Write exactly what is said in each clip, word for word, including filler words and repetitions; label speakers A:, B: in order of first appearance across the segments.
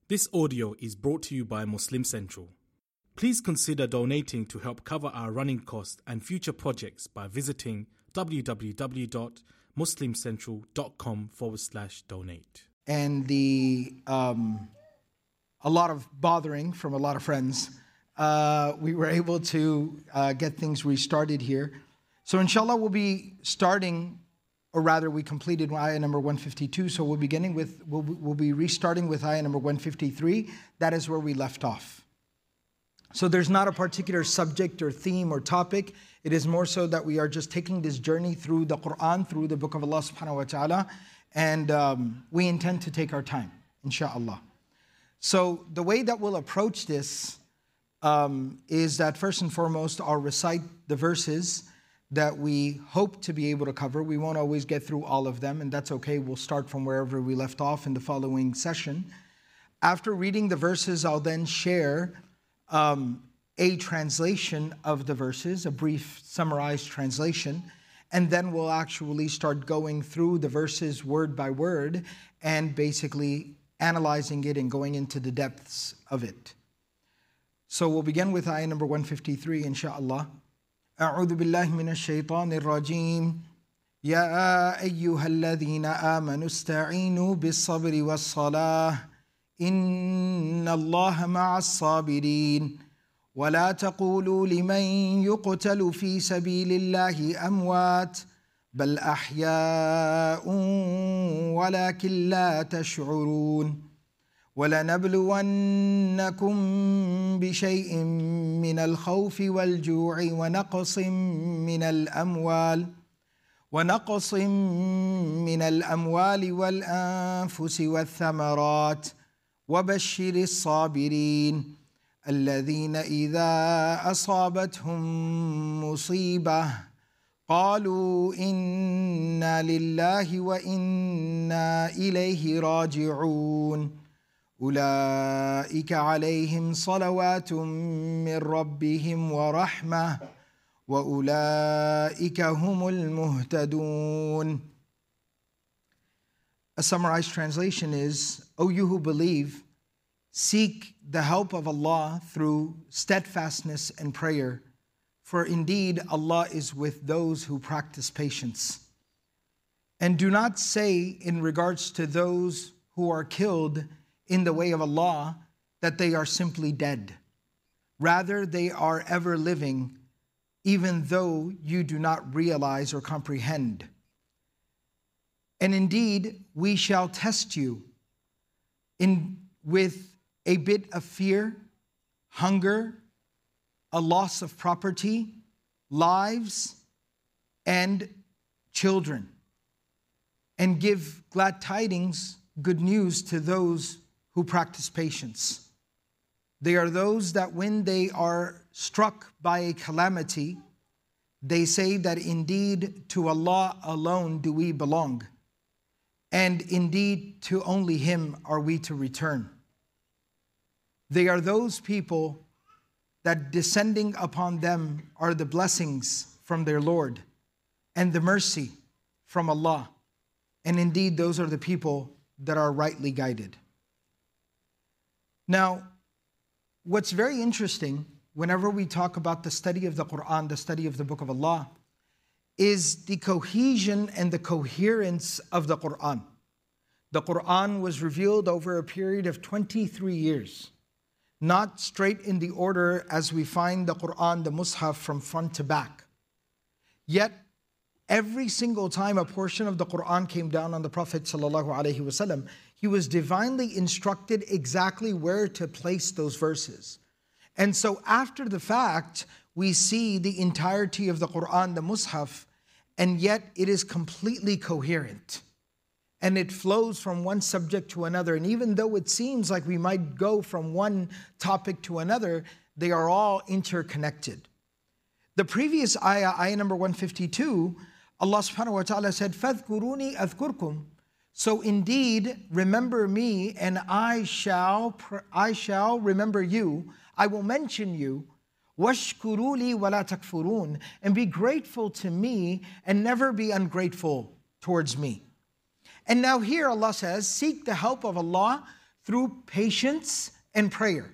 A: This audio is brought to you by Muslim Central. Please consider donating to help cover our running costs and future projects by visiting www.muslimcentral.com forward slash donate.
B: And the um, a lot of bothering from a lot of friends, uh, we were able to uh, get things restarted here. So inshallah we'll be starting, or rather we completed ayah number one fifty-two, so we're beginning with, we'll, we'll be restarting with ayah number one fifty-three. That is where we left off. So there's not a particular subject or theme or topic. It is more so that we are just taking this journey through the Quran, through the book of Allah subhanahu wa ta'ala, and um, we intend to take our time, inshaAllah. So the way that we'll approach this um, is that first and foremost, I'll recite the verses that we hope to be able to cover. We won't always get through all of them, and that's okay. We'll start from wherever we left off in the following session. After reading the verses, I'll then share um, a translation of the verses, a brief summarized translation, and then we'll actually start going through the verses word by word and basically analyzing it and going into the depths of it. So we'll begin with ayah number one fifty-three, inshaAllah. أعوذ بالله من الشيطان الرجيم يا أيها الذين آمنوا استعينوا بالصبر والصلاة إن الله مع الصابرين ولا تقولوا لمن يقتل في سبيل الله أموات بل أحياء ولكن لا تشعرون ولنبلونكم بشيء من الخوف والجوع ونقص من الأموال ونقص من الأموال والأنفس والثمرات وبشر الصابرين الذين إذا أصابتهم مصيبة قالوا إنا لله وإنا إليه راجعون أولئك عليهم صلوات من ربهم ورحمة وأولئك هم المهتدون. A summarized translation is, O you who believe, seek the help of Allah through steadfastness and prayer, for indeed Allah is with those who practice patience. And do not say in regards to those who are killed in the way of Allah that they are simply dead. Rather, they are ever living, even though you do not realize or comprehend. And indeed, we shall test you in with a bit of fear, hunger, a loss of property, lives, and children, and give glad tidings, good news to those who practice patience. They are those that when they are struck by a calamity, they say that indeed to Allah alone do we belong, and indeed to only Him are we to return. They are those people that descending upon them are the blessings from their Lord and the mercy from Allah. And indeed, those are the people that are rightly guided. Now, what's very interesting whenever we talk about the study of the Quran, the study of the Book of Allah, is the cohesion and the coherence of the Quran. The Quran was revealed over a period of twenty-three years. Not straight in the order as we find the Quran, the Mus'haf, from front to back. Yet, every single time a portion of the Quran came down on the Prophet ﷺ, he was divinely instructed exactly where to place those verses. And so after the fact, we see the entirety of the Quran, the Mus'haf, and yet it is completely coherent. And it flows from one subject to another. And even though it seems like we might go from one topic to another, they are all interconnected. The previous ayah, ayah number one fifty-two, Allah subhanahu wa ta'ala said, فَاذْكُرُونِي أَذْكُرْكُمْ. So indeed, remember me and I shall, I shall remember you. I will mention you. وَاشْكُرُوا لِي وَلَا تَكْفُرُونَ. And be grateful to me and never be ungrateful towards me. And now here Allah says, seek the help of Allah through patience and prayer.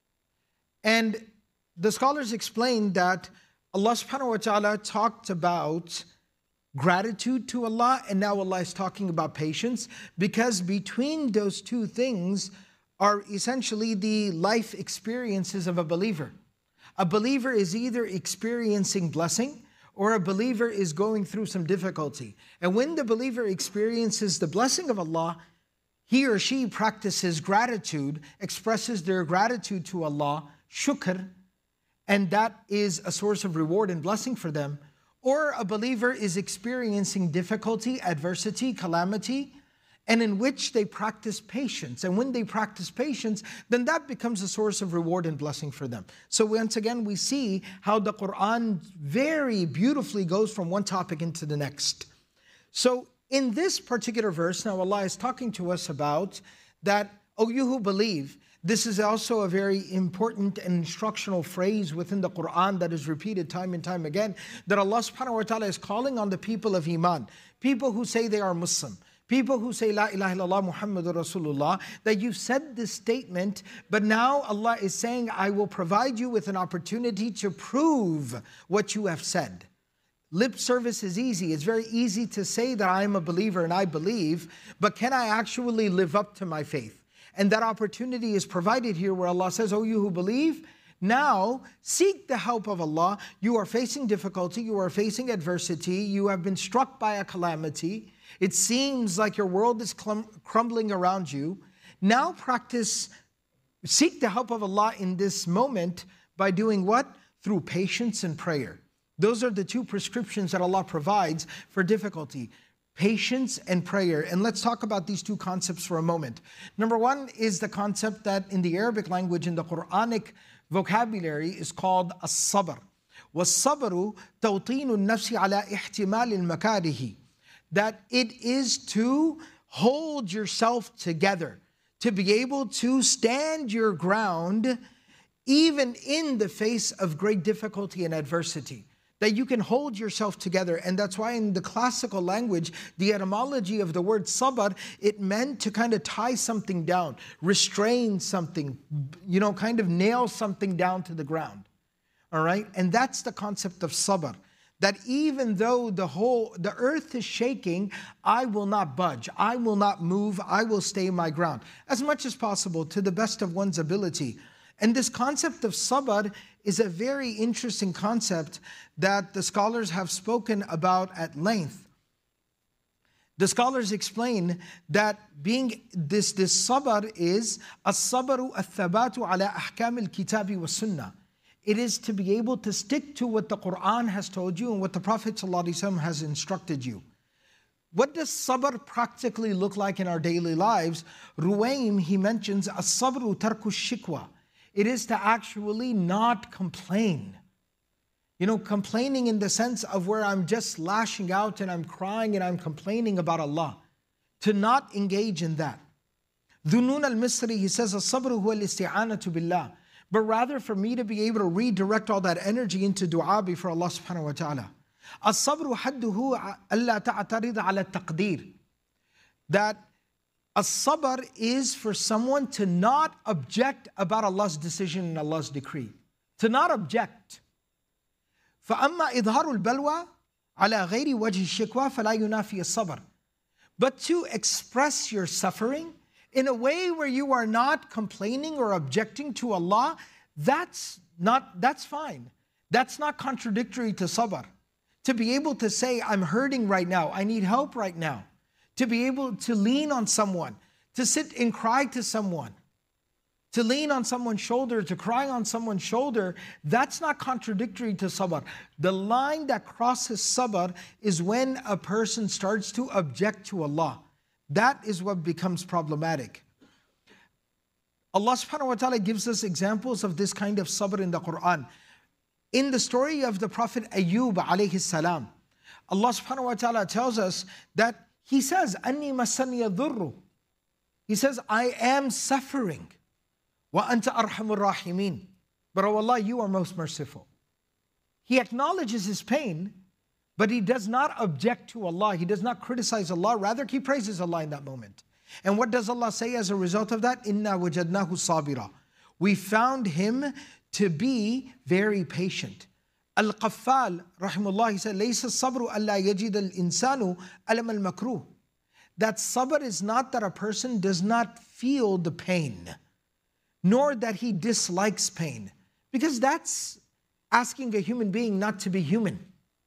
B: And the scholars explained that Allah subhanahu wa ta'ala talked about gratitude to Allah, and now Allah is talking about patience, because between those two things are essentially the life experiences of a believer. A believer is either experiencing blessing or a believer is going through some difficulty. And when the believer experiences the blessing of Allah, he or she practices gratitude, expresses their gratitude to Allah, shukr, and that is a source of reward and blessing for them. Or a believer is experiencing difficulty, adversity, calamity, and in which they practice patience. And when they practice patience, then that becomes a source of reward and blessing for them. So once again, we see how the Quran very beautifully goes from one topic into the next. So in this particular verse, now Allah is talking to us about that, O you who believe. This is also a very important and instructional phrase within the Quran that is repeated time and time again, that Allah subhanahu wa ta'ala is calling on the people of Iman, people who say they are Muslim, people who say La ilaha illallah Muhammadur Rasulullah, that you've said this statement, but now Allah is saying, I will provide you with an opportunity to prove what you have said. Lip service is easy. It's very easy to say that I am a believer and I believe, but can I actually live up to my faith? And that opportunity is provided here where Allah says, O you who believe, now seek the help of Allah. You are facing difficulty, you are facing adversity, you have been struck by a calamity. It seems like your world is crumbling around you. Now practice, seek the help of Allah in this moment by doing what? Through patience and prayer. Those are the two prescriptions that Allah provides for difficulty. Patience and prayer. And let's talk about these two concepts for a moment. Number one is the concept that in the Arabic language, in the Quranic vocabulary, is called as-sabr. وَالصَّبْرُ تَوْطِينُ النَّفْسِ عَلَى إِحْتِمَالِ الْمَكَارِهِ. That it is to hold yourself together, to be able to stand your ground even in the face of great difficulty and adversity. That you can hold yourself together. And that's why in the classical language, the etymology of the word sabr, it meant to kind of tie something down, restrain something, you know, kind of nail something down to the ground. All right? And that's the concept of sabr. That even though the whole, the earth is shaking, I will not budge. I will not move. I will stay my ground as much as possible to the best of one's ability. And this concept of sabr is a very interesting concept that the scholars have spoken about at length. The scholars explain that being this, this sabr is as-sabru al-thabatu ala ahkam al-kitabi wa sunnah. It is to be able to stick to what the Quran has told you and what the Prophet ﷺ has instructed you. What does sabr practically look like in our daily lives? Ruwaym, he mentions, as-sabru tarku shikwa. It is to actually not complain. You know, complaining in the sense of where I'm just lashing out and I'm crying and I'm complaining about Allah. To not engage in that. Dhunnun al-Misri, he says, as-sabru huwa al-isti'anatu billah. But rather for me to be able to redirect all that energy into dua before Allah subhanahu wa ta'ala. As-sabru hadduhu alla ta'tarid ala taqdeer. That as-sabr is for someone to not object about Allah's decision and Allah's decree. To not object. فَأَمَّا إِظْهَارُ الْبَلْوَى عَلَى غَيْرِ وَجْهِ الشِّكْوَى فَلَا يُنَافِي الصَّبْرِ. But to express your suffering in a way where you are not complaining or objecting to Allah, that's not, that's fine. That's not contradictory to sabr. To be able to say, I'm hurting right now, I need help right now. To be able to lean on someone, to sit and cry to someone, to lean on someone's shoulder, to cry on someone's shoulder, that's not contradictory to sabr. The line that crosses sabr is when a person starts to object to Allah. That is what becomes problematic. Allah subhanahu wa ta'ala gives us examples of this kind of sabr in the Quran. In the story of the Prophet Ayyub alayhi salam, Allah subhanahu wa ta'ala tells us that he says, "Anni masani yadurru." He says, I am suffering. Wa anta arhamur rahimin. But oh Allah, you are most merciful. He acknowledges his pain, but he does not object to Allah. He does not criticize Allah. Rather, he praises Allah in that moment. And what does Allah say as a result of that? Inna wajadnahu sabira. We found him to be very patient. Al-Qaffal, rahimahullah, he said, Laysa sabru alla yajid al-insanu alam al-makruh. That sabr is not that a person does not feel the pain, nor that he dislikes pain. Because that's asking a human being not to be human.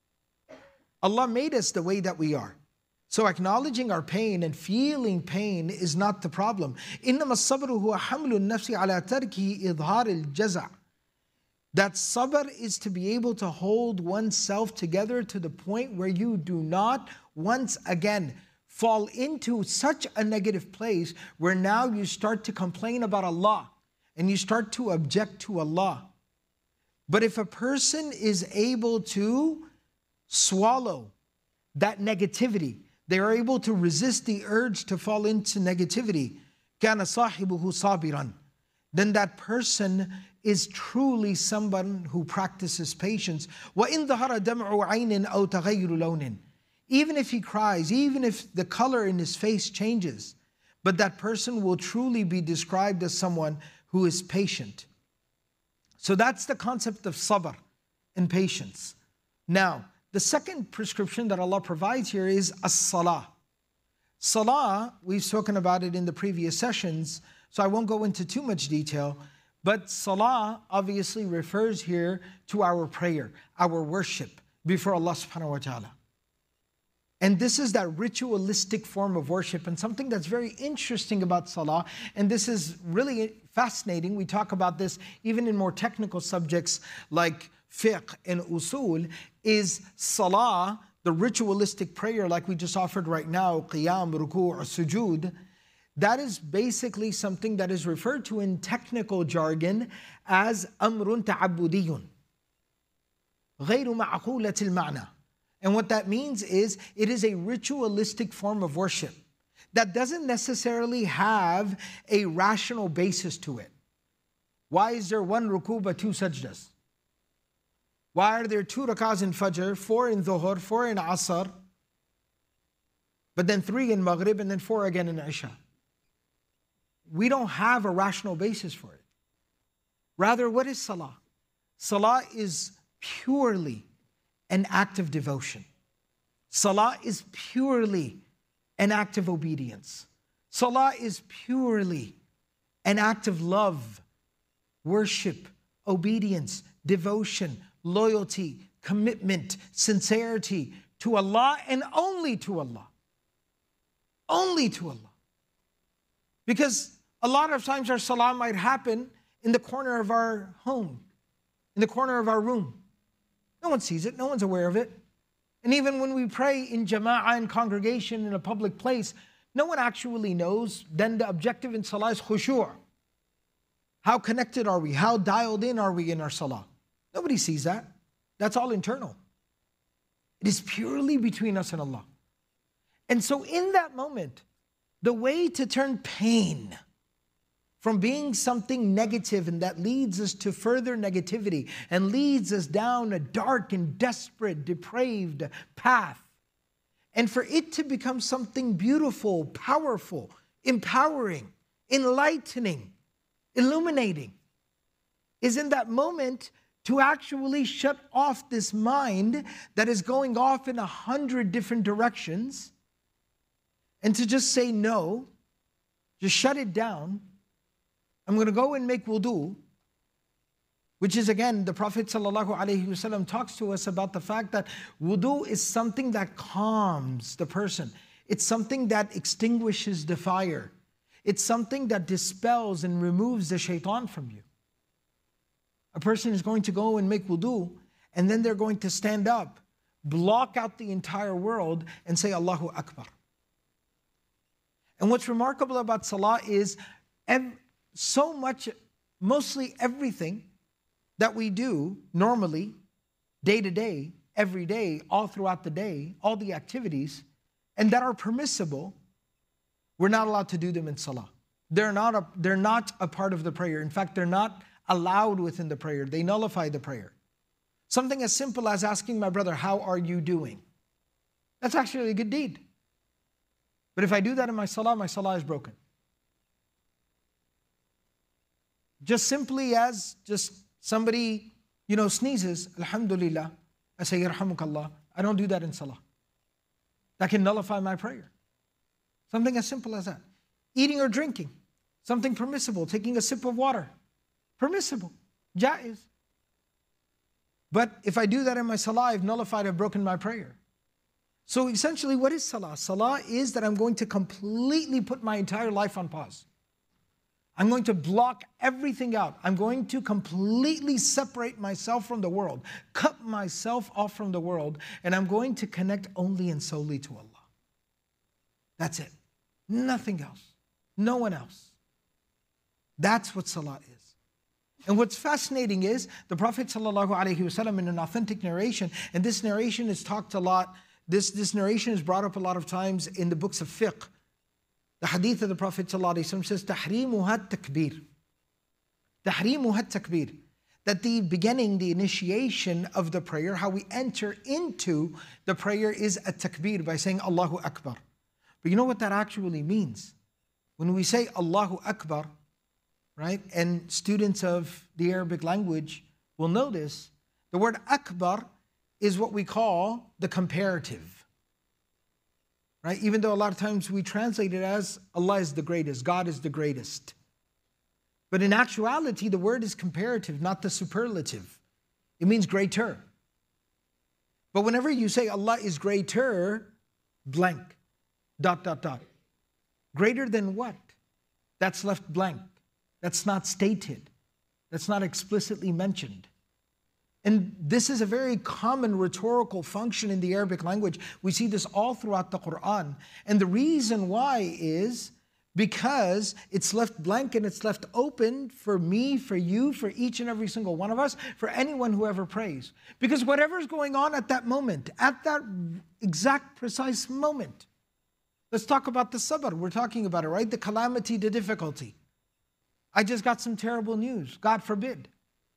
B: Allah made us the way that we are. So acknowledging our pain and feeling pain is not the problem. إِنَّمَا الصَّبْرُ هُوَ حَمْلُ النَّفْسِ عَلَى تَرْكِ إِظْهَارِ الْجَزَعِ. That sabr is to be able to hold oneself together to the point where you do not once again fall into such a negative place where now you start to complain about Allah and you start to object to Allah. But if a person is able to swallow that negativity, they are able to resist the urge to fall into negativity, كَانَ صَاحِبُهُ صَابِرًا. Then that person is truly someone who practices patience. وَإِن ظَهَرَ دَمْعُ عَيْنٍ أَوْ تَغَيُّرُ لَوْنٍ. Even if he cries, even if the color in his face changes, but that person will truly be described as someone who is patient. So that's the concept of sabr and patience. Now, the second prescription that Allah provides here is as-salah. Salah, we've spoken about it in the previous sessions, so I won't go into too much detail, but salah obviously refers here to our prayer, our worship before Allah subhanahu wa ta'ala. And this is that ritualistic form of worship, and something that's very interesting about salah, and this is really fascinating. We talk about this even in more technical subjects like fiqh and usul, is salah, the ritualistic prayer like we just offered right now, qiyam, ruku', or sujood. That is basically something that is referred to in technical jargon as amrun ta'abbudiyun, ghayru ma'qulatil ma'na. And what that means is it is a ritualistic form of worship that doesn't necessarily have a rational basis to it. Why is there one ruku but two sajdas? Why are there two rakahs in Fajr, four in Dhuhr, four in Asr, but then three in Maghrib and then four again in Isha? We don't have a rational basis for it. Rather, what is Salah? Salah is purely an act of devotion. Salah is purely an act of obedience. Salah is purely an act of love, worship, obedience, devotion, loyalty, commitment, sincerity to Allah and only to Allah. Only to Allah. Because a lot of times our salah might happen in the corner of our home, in the corner of our room. No one sees it, no one's aware of it. And even when we pray in jama'ah, in congregation, in a public place, no one actually knows. Then the objective in salah is khushu'. How connected are we? How dialed in are we in our salah? Nobody sees that. That's all internal. It is purely between us and Allah. And so in that moment, the way to turn pain from being something negative and that leads us to further negativity and leads us down a dark and desperate, depraved path, and for it to become something beautiful, powerful, empowering, enlightening, illuminating, is in that moment to actually shut off this mind that is going off in a hundred different directions, and to just say no, just shut it down. I'm going to go and make wudu, which is, again, the Prophet ﷺ talks to us about the fact that wudu is something that calms the person. It's something that extinguishes the fire. It's something that dispels and removes the shaitan from you. A person is going to go and make wudu, and then they're going to stand up, block out the entire world, and say Allahu Akbar. And what's remarkable about salah is every, so much, mostly everything that we do normally, day to day, every day, all throughout the day, all the activities, and that are permissible, we're not allowed to do them in salah. They're not a, they're not a part of the prayer. In fact, they're not allowed within the prayer. They nullify the prayer. Something as simple as asking my brother, how are you doing? That's actually a good deed. But if I do that in my salah, my salah is broken. Just simply as just somebody, you know, sneezes, alhamdulillah, I say, yarhamukallah. I don't do that in salah. That can nullify my prayer. Something as simple as that. Eating or drinking, something permissible. Taking a sip of water, permissible, jaiz. But if I do that in my salah, I've nullified, I've broken my prayer. So essentially, what is salah? Salah is that I'm going to completely put my entire life on pause. I'm going to block everything out. I'm going to completely separate myself from the world, cut myself off from the world, and I'm going to connect only and solely to Allah. That's it. Nothing else. No one else. That's what salah is. And what's fascinating is the Prophet ﷺ in an authentic narration, and this narration is talked a lot, this, this narration is brought up a lot of times in the books of fiqh. The hadith of the Prophet ﷺ says, تَحْرِيمُهَا التَّكْبِيرُ تَحْرِيمُهَا التَّكْبِيرُ. That the beginning, the initiation of the prayer, how we enter into the prayer is a takbir, by saying Allahu Akbar. But you know what that actually means? When we say Allahu Akbar, right, and students of the Arabic language will know this, the word Akbar is what we call the comparative. Right? Even though a lot of times we translate it as Allah is the greatest, God is the greatest. But in actuality, the word is comparative, not the superlative. It means greater. But whenever you say Allah is greater, blank, dot, dot, dot. Greater than what? That's left blank. That's not stated. That's not explicitly mentioned. And this is a very common rhetorical function in the Arabic language. We see this all throughout the Quran. And the reason why is because it's left blank and it's left open for me, for you, for each and every single one of us, for anyone who ever prays. Because whatever's going on at that moment, at that exact precise moment, let's talk about the sabr. We're talking about it, right? The calamity, the difficulty. I just got some terrible news, God forbid.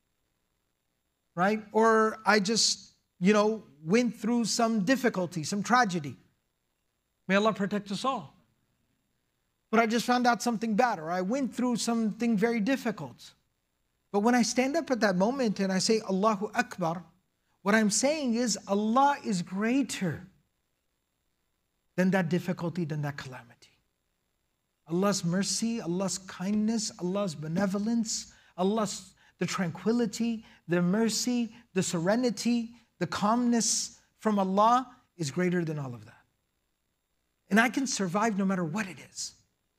B: Right? Or I just, you know, went through some difficulty, some tragedy. May Allah protect us all. But I just found out something bad, or I went through something very difficult. But when I stand up at that moment and I say Allahu Akbar, what I'm saying is Allah is greater than that difficulty, than that calamity. Allah's mercy, Allah's kindness, Allah's benevolence, Allah's the tranquility, the mercy, the serenity, the calmness from Allah is greater than all of that. And I can survive no matter what it is.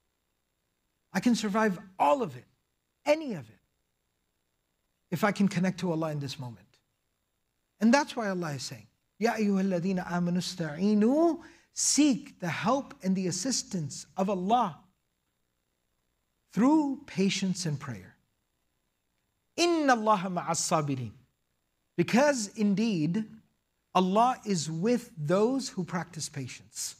B: I can survive all of it, any of it, if I can connect to Allah in this moment. And that's why Allah is saying, Ya ayyuhalladhina amanu ista'inu, seek the help and the assistance of Allah through patience and prayer. Inna Allaha ma'as sabirin. Because indeed, Allah is with those who practice patience.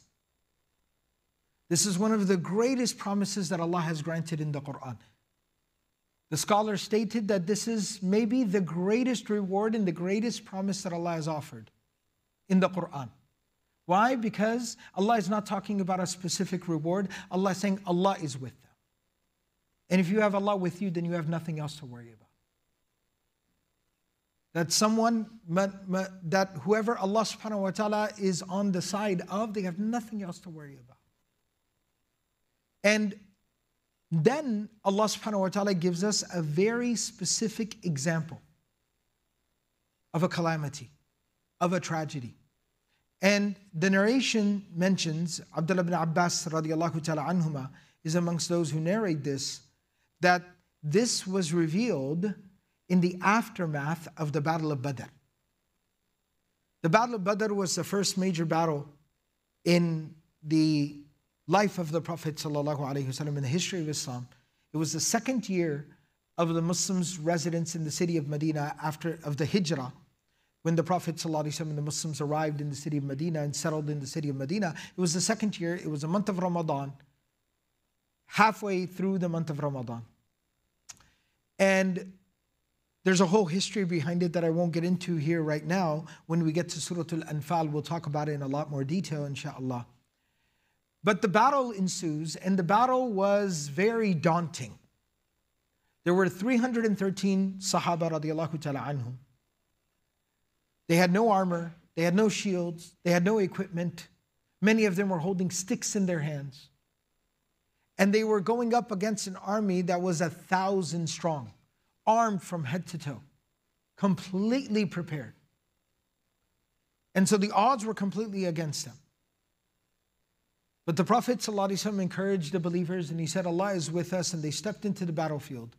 B: This is one of the greatest promises that Allah has granted in the Quran. The scholar stated that this is maybe the greatest reward and the greatest promise that Allah has offered in the Quran. Why? Because Allah is not talking about a specific reward. Allah is saying Allah is with them. And if you have Allah with you, then you have nothing else to worry about. That someone, that whoever Allah subhanahu wa ta'ala is on the side of, they have nothing else to worry about. And then Allah subhanahu wa ta'ala gives us a very specific example of a calamity, of a tragedy. And the narration mentions, Abdullah ibn Abbas radiallahu ta'ala anhuma is amongst those who narrate this, that this was revealed in the aftermath of the Battle of Badr. The Battle of Badr was the first major battle in the life of the Prophet ﷺ, in the history of Islam. It was the second year of the Muslims' residence in the city of Medina after of the Hijrah, when the Prophet ﷺ and the Muslims arrived in the city of Medina and settled in the city of Medina. It was the second year, it was the month of Ramadan, halfway through the month of Ramadan. And there's a whole history behind it that I won't get into here right now. When we get to Surah Al-Anfal, we'll talk about it in a lot more detail, inshaAllah. But the battle ensues, and the battle was very daunting. There were three hundred thirteen Sahaba radiallahu ta'ala anhum. They had no armor, they had no shields, they had no equipment. Many of them were holding sticks in their hands. And they were going up against an army that was a thousand strong, armed from head to toe, completely prepared. And so the odds were completely against them. But the Prophet ﷺ encouraged the believers and he said, Allah is with us, and they stepped into the battlefield.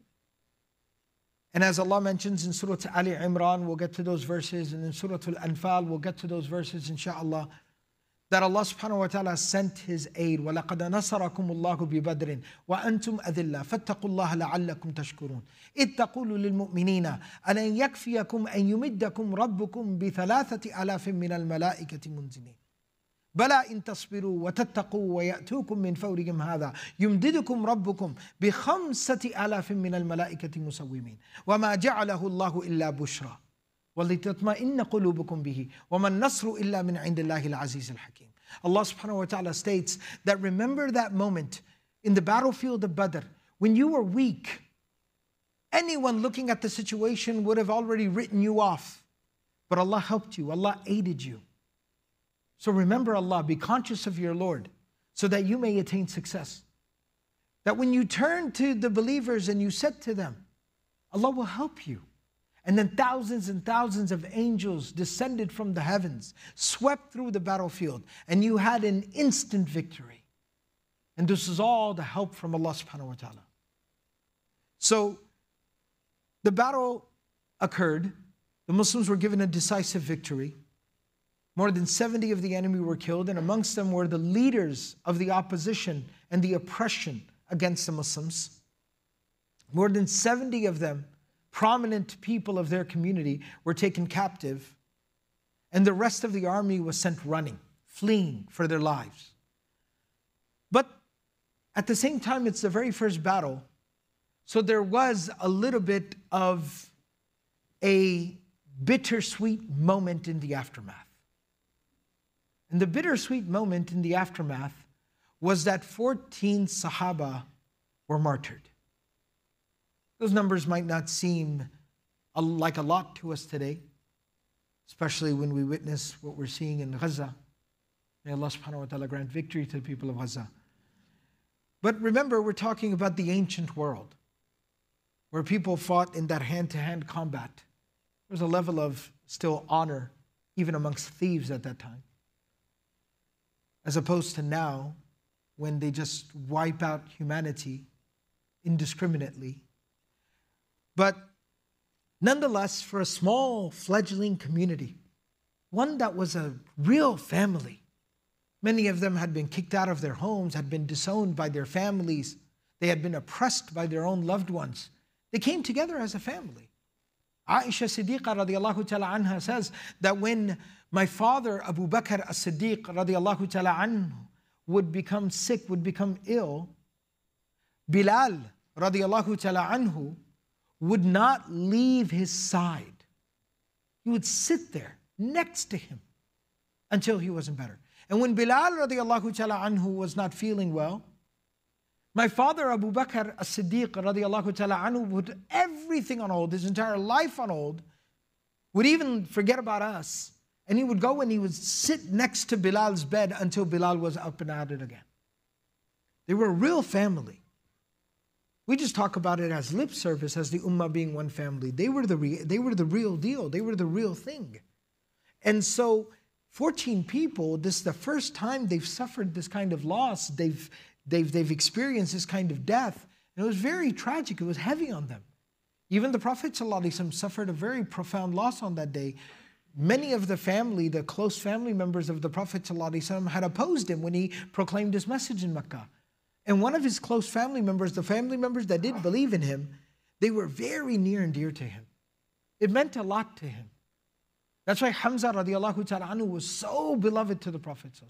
B: And as Allah mentions in Surah Ali Imran, we'll get to those verses, and in Surah Al-Anfal, we'll get to those verses inshaAllah, that Allah subhanahu wa ta'ala sent His aid. وَلَقَدْ نَصَرَكُمُ اللَّهُ بِبَدْرٍ وَأَنْتُمْ أَذِلَّةٌ فَاتَّقُوا اللَّهَ لَعَلَّكُمْ تَشْكُرُونَ إِذْ تَقُولُ لِلْمُؤْمِنِينَ أَلَنْ يَكْفِيَكُمْ أَنْ يُمِدَّكُمْ رَبُّكُمْ بِثَلَاثَةِ آلَافٍ مِّنَ الْمَلَائِكَةِ مُنْزِلِينَ بلى إن تصبروا وتتقوا ويأتوكم من فورهم هذا يمددكم ربكم بخمسة آلاف من الملائكة مسومين وما جعله الله إلا بشرى ولتطمئن قلوبكم به وما النصر إلا من عند الله العزيز الحكيم. Allah subhanahu wa ta'ala states that remember that moment in the battlefield of Badr when you were weak. Anyone looking at the situation would have already written you off. But Allah helped you, Allah aided you. So remember Allah, be conscious of your Lord, so that you may attain success. That when you turn to the believers and you said to them, Allah will help you. And then thousands and thousands of angels descended from the heavens, swept through the battlefield, and you had an instant victory. And this is all the help from Allah subhanahu wa ta'ala. So the battle occurred. The Muslims were given a decisive victory. More than seventy of the enemy were killed, and amongst them were the leaders of the opposition and the oppression against the Muslims. More than seventy of them, prominent people of their community, were taken captive, and the rest of the army was sent running, fleeing for their lives. But at the same time, it's the very first battle, so there was a little bit of a bittersweet moment in the aftermath. And the bittersweet moment in the aftermath was that fourteen Sahaba were martyred. Those numbers might not seem like a lot to us today, especially when we witness what we're seeing in Gaza. May Allah subhanahu wa ta'ala grant victory to the people of Gaza. But remember, we're talking about the ancient world, where people fought in that hand-to-hand combat. There was a level of still honor, even amongst thieves at that time. As opposed to now, when they just wipe out humanity indiscriminately. But nonetheless, for a small fledgling community, one that was a real family, many of them had been kicked out of their homes, had been disowned by their families, they had been oppressed by their own loved ones. They came together as a family. Aisha Siddiqa radiallahu ta'ala anha says that when my father Abu Bakr as-Siddiq radiallahu ta'ala anhu would become sick, would become ill, Bilal radiallahu ta'ala anhu would not leave his side. He would sit there next to him until he wasn't better. And when Bilal radiallahu ta'ala anhu was not feeling well, my father Abu Bakr as-Siddiq radiallahu ta'ala anhu would put everything on hold, his entire life on hold, would even forget about us, and he would go and he would sit next to Bilal's bed until Bilal was up and at it again. They were a real family. We just talk about it as lip service, as the ummah being one family. They were the re- they were the real deal. They were the real thing. And so fourteen people, this is the first time they've suffered this kind of loss. They've They've, they've experienced this kind of death. And it was very tragic. It was heavy on them. Even the Prophet ﷺ suffered a very profound loss on that day. Many of the family, the close family members of the Prophet ﷺ had opposed him when he proclaimed his message in Mecca. And one of his close family members, the family members that did believe in him, they were very near and dear to him. It meant a lot to him. That's why Hamza radiallahu ta'ala anhu was so beloved to the Prophet ﷺ.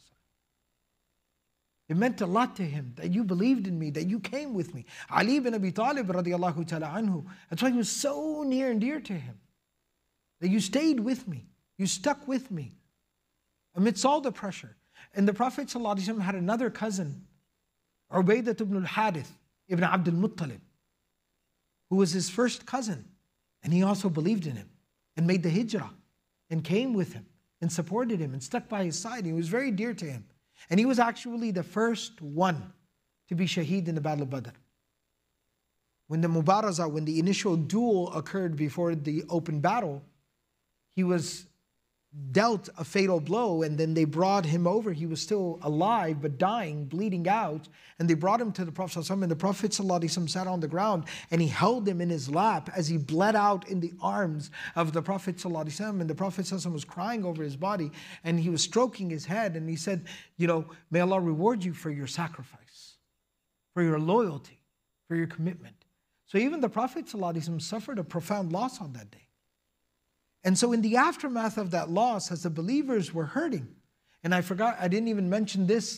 B: It meant a lot to him that you believed in me, that you came with me. Ali bin Abi Talib radiallahu ta'ala anhu, that's why he was so near and dear to him. That you stayed with me, you stuck with me amidst all the pressure. And the Prophet ﷺ had another cousin, Ubaidah ibn al-Harith ibn Abd al-Muttalib, who was his first cousin. And he also believed in him and made the hijrah and came with him and supported him and stuck by his side. He was very dear to him. And he was actually the first one to be shaheed in the Battle of Badr. When the Mubaraza, when the initial duel occurred before the open battle, he was dealt a fatal blow, and then they brought him over. He was still alive, but dying, bleeding out. And they brought him to the Prophet ﷺ, and the Prophet ﷺ sat on the ground, and he held him in his lap as he bled out in the arms of the Prophet ﷺ. And the Prophet ﷺ was crying over his body, and he was stroking his head, and he said, you know, may Allah reward you for your sacrifice, for your loyalty, for your commitment. So even the Prophet ﷺ suffered a profound loss on that day. And so in the aftermath of that loss, as the believers were hurting, and I forgot, I didn't even mention this,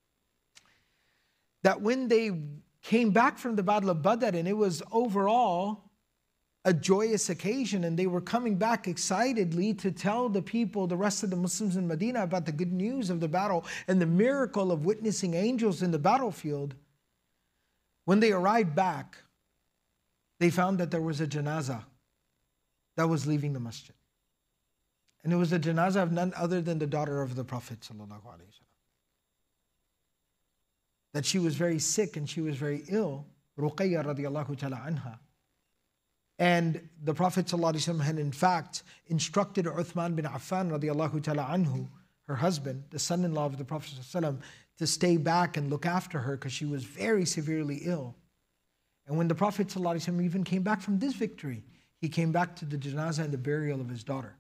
B: that when they came back from the Battle of Badr, and it was overall a joyous occasion, and they were coming back excitedly to tell the people, the rest of the Muslims in Medina, about the good news of the battle and the miracle of witnessing angels in the battlefield. When they arrived back, they found that there was a janazah that was leaving the masjid. And it was the janazah of none other than the daughter of the Prophet ﷺ. That she was very sick and she was very ill, Ruqayya radiallahu ta'ala anha. And the Prophet ﷺ had in fact instructed Uthman bin Affan radiallahu ta'ala anhu, her husband, the son-in-law of the Prophet ﷺ, to stay back and look after her because she was very severely ill. And when the Prophet ﷺ even came back from this victory, he came back to the janazah and the burial of his daughter.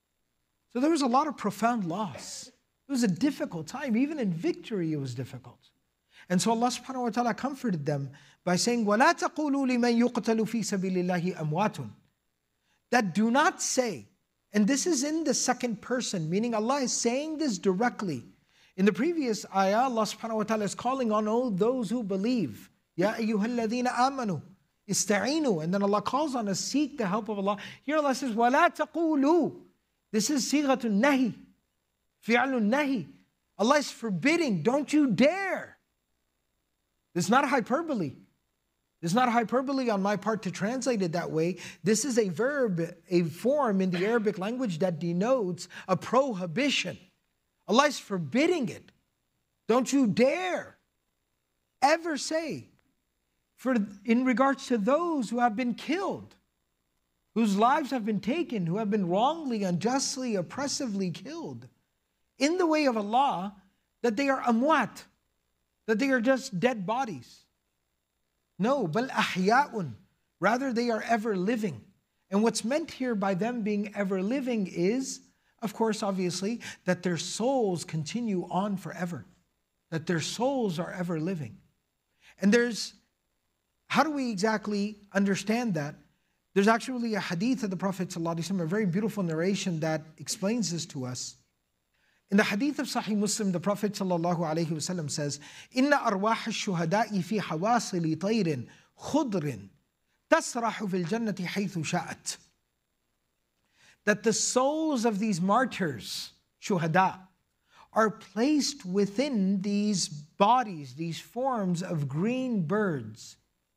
B: So there was a lot of profound loss. It was a difficult time. Even in victory, it was difficult. And so Allah subhanahu wa ta'ala comforted them by saying, وَلَا تَقُولُوا لِمَنْ يُقْتَلُ فِي سَبِيلِ اللَّهِ أَمْوَاتٌ. That do not say, and this is in the second person, meaning Allah is saying this directly. In the previous ayah, Allah subhanahu wa ta'ala is calling on all those who believe. يَا أَيُّهَا الَّذِينَ آمَنُوا Ista'inu, and then Allah calls on us, seek the help of Allah. Here Allah says, وَلَا تَقُولُوا. This is sigatun nahi, fi'alun nahi. Allah is forbidding, don't you dare. This is not hyperbole. This is not hyperbole on my part to translate it that way. This is a verb, a form in the Arabic language that denotes a prohibition. Allah is forbidding it. Don't you dare ever say, for in regards to those who have been killed, whose lives have been taken, who have been wrongly, unjustly, oppressively killed, in the way of Allah, that they are amwat, that they are just dead bodies. No, bal ahya'un, rather they are ever living. And what's meant here by them being ever living is, of course, obviously, that their souls continue on forever, that their souls are ever living. And there's, how do we exactly understand that? There's actually a hadith of the Prophet ﷺ, a very beautiful narration that explains this to us. In the hadith of Sahih Muslim, the Prophet ﷺ says, إِنَّ أَرْوَاحَ الشُّهَدَاءِ فِي حَوَاصِلِ طَيْرٍ خُضْرٍ تَسْرَحُ فِي الْجَنَّةِ حَيْثُ شَاءَتْ. That the souls of these martyrs, shuhada, are placed within these bodies, these forms of green birds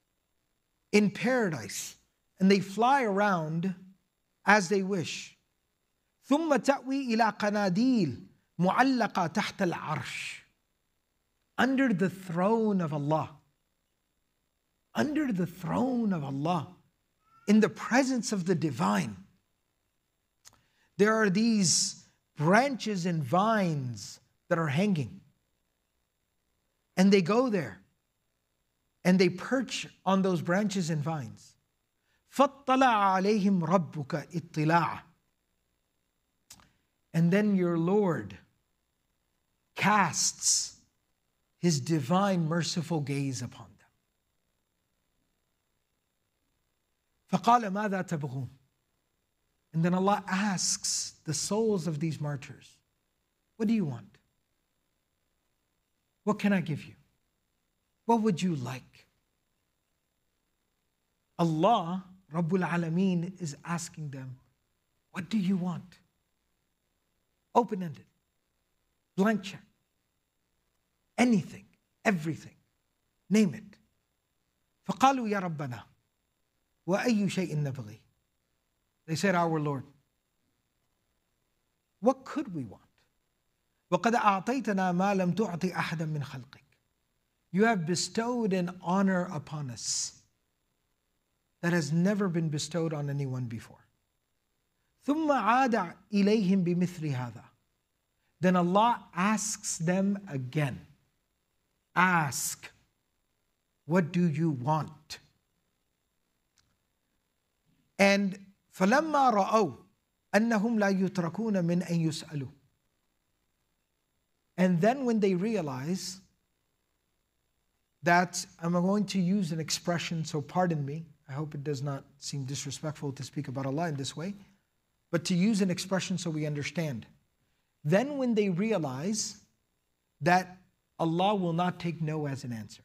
B: in paradise, and they fly around as they wish. ثُمَّ تَأْوِي إِلَىٰ قَنَادِيلٍ مُعَلَّقَةٍ تَحْتَ الْعَرْشِ. Under the throne of Allah. Under the throne of Allah. In the presence of the divine. There are these branches and vines that are hanging. And they go there. And they perch on those branches and vines. فَاطَّلَعَ عَلَيْهِمْ رَبُّكَ إِطِّلَاعًا. And then your Lord casts His divine merciful gaze upon them. فَقَالَ مَاذَا تَبْغُونَ. And then Allah asks the souls of these martyrs, what do you want? What can I give you? What would you like? Allah, Rabbul Alameen, is asking them, what do you want? Open-ended, blank check. anything, everything, name it. فَقَالُوا يَا رَبَّنَا وَأَيُّ شَيْءٍ نَبْغِي. They said, our Lord, what could we want? وَقَدْ أَعْطَيْتَنَا مَا لَمْ تُعْطِ أَحَدًا مِّنْ خَلْقِكَ. You have bestowed an honor upon us that has never been bestowed on anyone before. ثُمَّ عَادَ إِلَيْهِمْ بِمِثْلِ هَذَا. Then Allah asks them again, ask, what do you want? And فَلَمَّا رَأَوْا أَنَّهُمْ لَا يُتْرَكُونَ مِنْ أَنْ يُسْأَلُوا. And then when they realize that, I'm going to use an expression, so pardon me, I hope it does not seem disrespectful to speak about Allah in this way, but to use an expression so we understand. Then when they realize that Allah will not take no as an answer,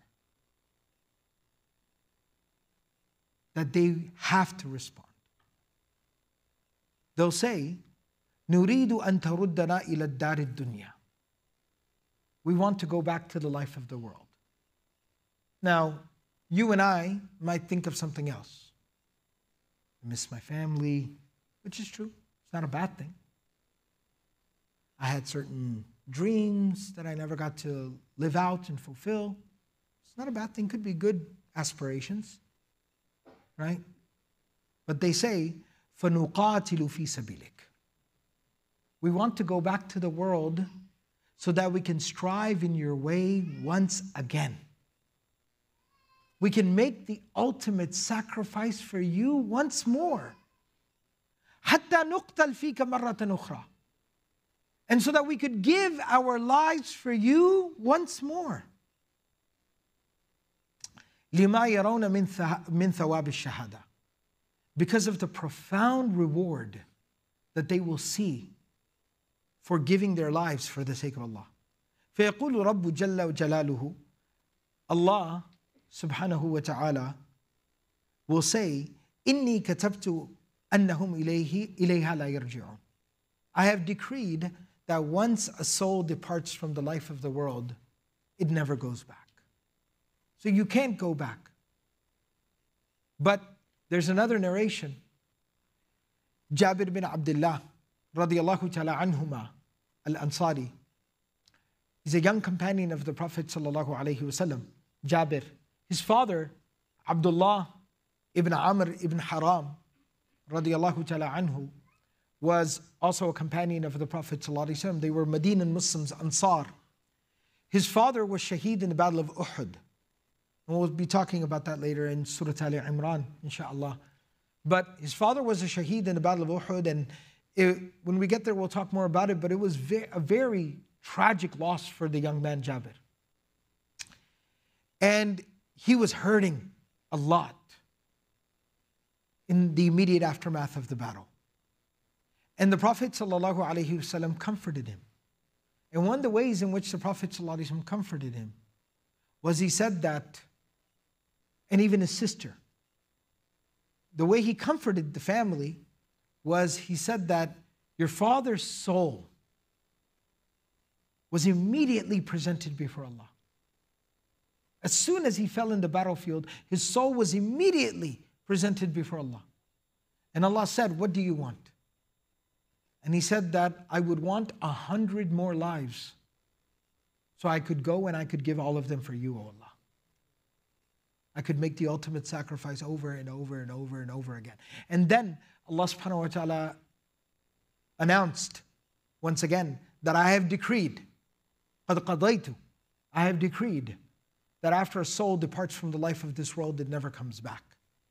B: that they have to respond, they'll say, نُرِيدُ أَن تَرُدَّنَا إِلَى الدَّارِ الدُّنْيَا. We want to go back to the life of the world. Now, you and I might think of something else. I miss my family, which is true. It's not a bad thing. I had certain dreams that I never got to live out and fulfill. It's not a bad thing. Could be good aspirations, right? But they say, فَنُقَاتِلُ فِي سَبِيلِكَ. We want to go back to the world so that we can strive in your way once again. We can make the ultimate sacrifice for you once more. حَتَّى نُقْتَلْ فِيكَ مَرَّةً أُخْرَى. And so that we could give our lives for you once more. لِمَا يَرَوْنَ مِنْ ثَوَابِ الشَّهَادَةِ. Because of the profound reward that they will see for giving their lives for the sake of Allah. فَيَقُولُ رَبُّ جَلَّ وَجَلَالُهُ. Allah subhanahu wa ta'ala will say, إِنِّي كَتَبْتُ أَنَّهُمْ إِلَيْهِ إِلَيْهَا لَا يَرْجِعُونَ. I have decreed that once a soul departs from the life of the world, it never goes back. So you can't go back. But there's another narration. Jabir bin Abdullah radiyallahu ta'ala anhuma al-Ansari. He's a young companion of the Prophet sallallahu alaihi wasallam. Jabir. His father, Abdullah ibn Amr ibn Haram radiyallahu ta'ala anhu, was also a companion of the Prophet sallallahu alaihi wasallam. They were Medinan Muslims, Ansar. His father was shaheed in the Battle of Uhud. And we'll be talking about that later in Surah Al Imran, inshallah. But his father was a shaheed in the Battle of Uhud, and it, when we get there, we'll talk more about it, but it was ve- a very tragic loss for the young man Jabir. And he was hurting a lot in the immediate aftermath of the battle. And the Prophet ﷺ comforted him. And one of the ways in which the Prophet ﷺ comforted him was he said that, and even his sister, the way he comforted the family was he said that your father's soul was immediately presented before Allah. As soon as he fell in the battlefield, his soul was immediately presented before Allah. And Allah said, what do you want? And he said that I would want a hundred more lives so I could go and I could give all of them for you, O Allah. I could make the ultimate sacrifice over and over and over and over again. And then Allah subhanahu wa ta'ala announced once again that I have decreed, قَدْ قَضَيْتُ, I have decreed that after a soul departs from the life of this world, it never comes back.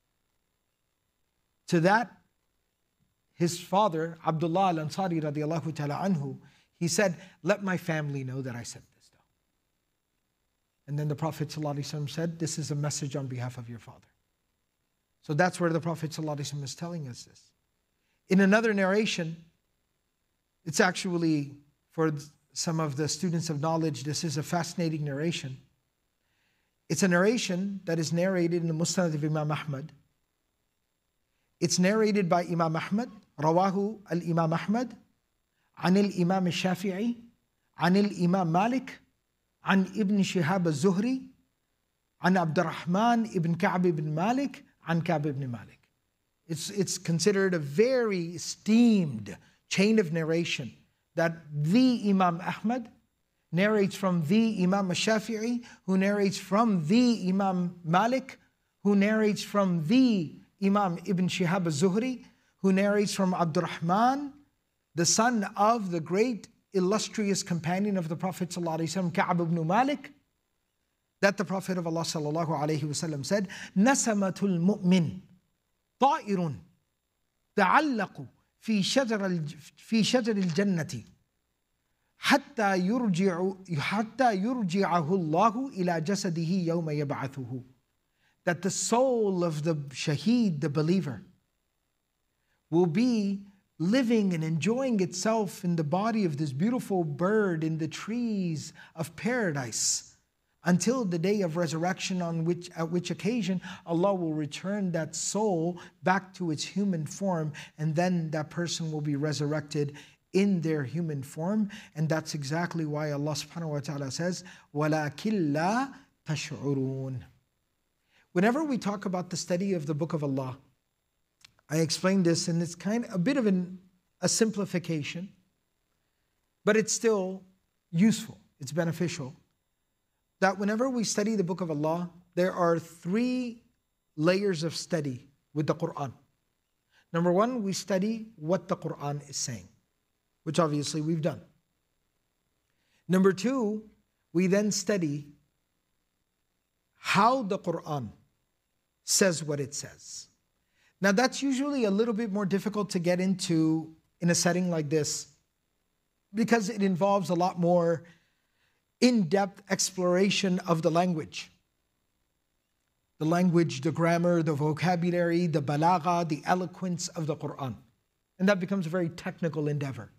B: To that, his father, Abdullah al-Ansari radiallahu ta'ala anhu, he said, let my family know that I said this though. And then the Prophet ﷺ said, this is a message on behalf of your father. So that's where the Prophet ﷺ is telling us this. In another narration, it's actually, for some of the students of knowledge, this is a fascinating narration. It's a narration that is narrated in the Musnad of Imam Ahmad. It's narrated by Imam Ahmad, Rawahu al-Imam Ahmad, عن الإمام الشافعي, عن الإمام مالك, عن ابن شهاب الزهري عن عبد الرحمن ibn Ka'b ibn Malik عن Ka'b ibn Malik. It's, it's considered a very esteemed chain of narration that the Imam Ahmad narrates from the Imam Shafi'i, who narrates from the Imam Malik, who narrates from the Imam Ibn Shihab al-Zuhri, who narrates from Abdul Rahman, the son of the great illustrious companion of the Prophet ﷺ, Ka'b ibn Malik, that the Prophet of Allah ﷺ said, Nasamatul mu'min طائر تعلق في شجر في شجر الجنة حتى يرجع حتى يرجعه الله إلى جسده يوم يبعثه. That the soul of the shaheed, the believer, will be living and enjoying itself in the body of this beautiful bird in the trees of paradise until the day of resurrection, on which at which occasion Allah will return that soul back to its human form, and then that person will be resurrected in their human form. And that's exactly why Allah subhanahu wa ta'ala says, وَلَكِنْ لَا تَشْعُرُونَ. Whenever we talk about the study of the Book of Allah, I explained this, and it's kind of a bit of an, a simplification, but it's still useful, it's beneficial, that whenever we study the Book of Allah, there are three layers of study with the Quran. Number one, we study what the Quran is saying, which obviously we've done. Number two, we then study how the Quran says what it says. Now that's usually a little bit more difficult to get into in a setting like this, because it involves a lot more in-depth exploration of the language. The language, the grammar, the vocabulary, the balagha, the eloquence of the Quran. And that becomes a very technical endeavor.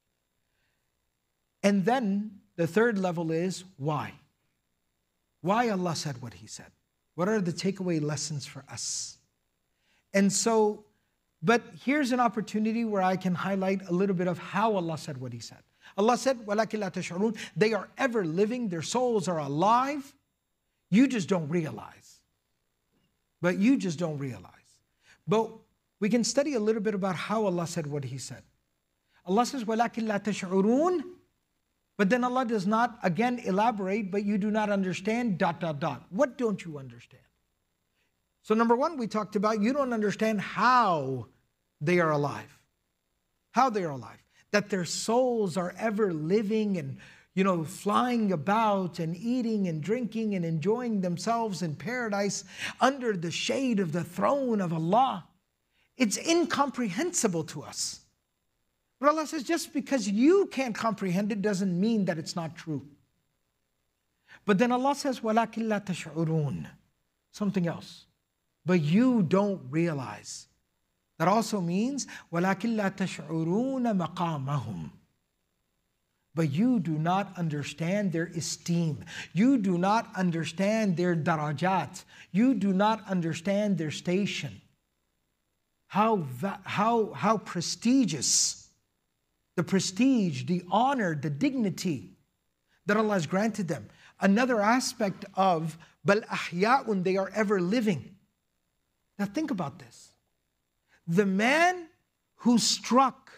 B: And then the third level is why. Why Allah said what He said. What are the takeaway lessons for us? And so, but here's an opportunity where I can highlight a little bit of how Allah said what He said. Allah said, وَلَكِنْ لَا تَشْعُرُونَ. They are ever living, their souls are alive. You just don't realize. But you just don't realize. But we can study a little bit about how Allah said what He said. Allah says, وَلَكِنْ لَا تَشْعُرُونَ. But then Allah does not, again, elaborate, but you do not understand, dot, dot, dot. What don't you understand? So number one, we talked about you don't understand how they are alive. How they are alive. That their souls are ever living and, you know, flying about and eating and drinking and enjoying themselves in paradise under the shade of the throne of Allah. It's incomprehensible to us. But Allah says, just because you can't comprehend it doesn't mean that it's not true. But then Allah says, وَلَكِنْ لَا تَشْعُرُونَ. Something else. But you don't realize. That also means, وَلَكِنْ لَا تَشْعُرُونَ مَقَامَهُمْ. But you do not understand their esteem. You do not understand their darajat. You do not understand their station. How, how, how prestigious, the prestige, the honor, the dignity that Allah has granted them. Another aspect of, بَلْ أَحْيَاءٌ, they are ever living. Now think about this. The man who struck,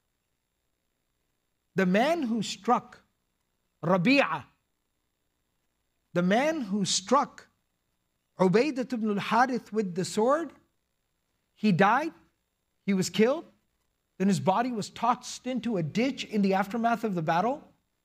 B: the man who struck Rabi'ah, the man who struck Ubaidah ibn al-Harith with the sword, he died, he was killed, then his body was tossed into a ditch in the aftermath of the battle,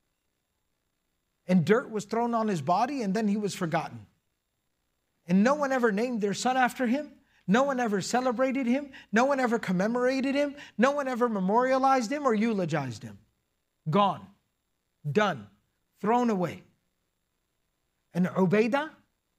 B: and dirt was thrown on his body, and then he was forgotten. And no one ever named their son after him. No one ever celebrated him. No one ever commemorated him. No one ever memorialized him or eulogized him. Gone. Done. Thrown away. And Ubaidah,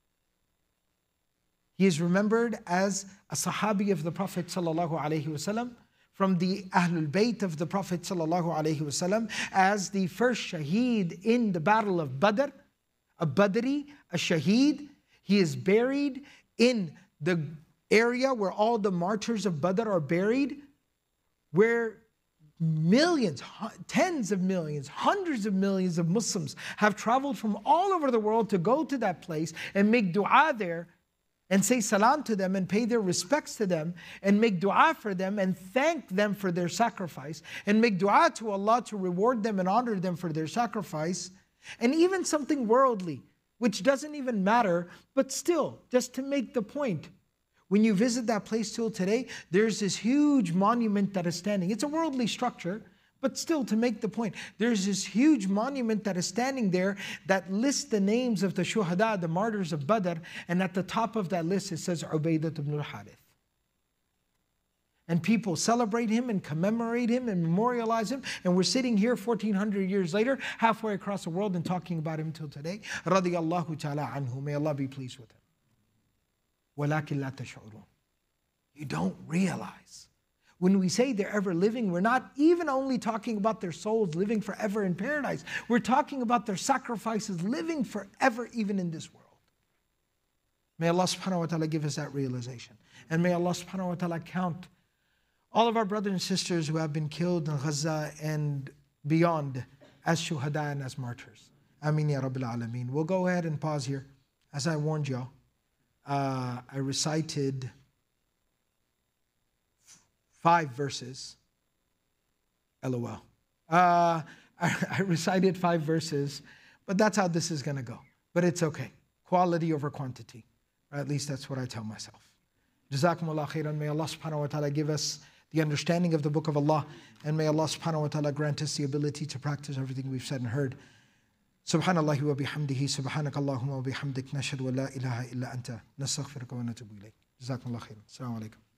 B: he is remembered as a Sahabi of the Prophet sallallahu alaihi wasallam, from the Ahlul Bayt of the Prophet sallallahu alaihi wasallam, as the first shaheed in the battle of Badr, a Badri, a shaheed. He is buried in the area where all the martyrs of Badr are buried, where millions, tens of millions, hundreds of millions of Muslims have traveled from all over the world to go to that place and make dua there and say salam to them and pay their respects to them and make dua for them and thank them for their sacrifice and make dua to Allah to reward them and honor them for their sacrifice, and even something worldly, which doesn't even matter, but still, just to make the point. When you visit that place till today, there's this huge monument that is standing. It's a worldly structure, but still to make the point, there's this huge monument that is standing there that lists the names of the shuhada, the martyrs of Badr, and at the top of that list it says Ubaidah ibn al-Harith. And people celebrate him and commemorate him and memorialize him, and we're sitting here fourteen hundred years later, halfway across the world and talking about him till today. Radiyallahu ta'ala anhu, may Allah be pleased with him. وَلَكِنْ لَا تَشْعُرُونَ. You don't realize. When we say they're ever living, we're not even only talking about their souls living forever in paradise. We're talking about their sacrifices living forever even in this world. May Allah subhanahu wa ta'ala give us that realization. And may Allah subhanahu wa ta'ala count all of our brothers and sisters who have been killed in Gaza and beyond as shuhada and as martyrs. Ameen ya Rabbil Alameen. We'll go ahead and pause here. As I warned y'all, uh, I recited five verses. LOL. Uh, I, I recited five verses, but that's how this is going to go. But it's okay. Quality over quantity. Or at least that's what I tell myself. Jazakumullah khairan. May Allah subhanahu wa ta'ala give us the understanding of the book of Allah, and may Allah subhanahu wa ta'ala grant us the ability to practice everything we've said and heard. Subhanallahi wa bihamdihi, subhanakallahumma wa bihamdik, nashhadu wa la ilaha illa anta, nastaghfiruka wa natubu ilayk. Jazakumullah khairan. Assalamu alaikum.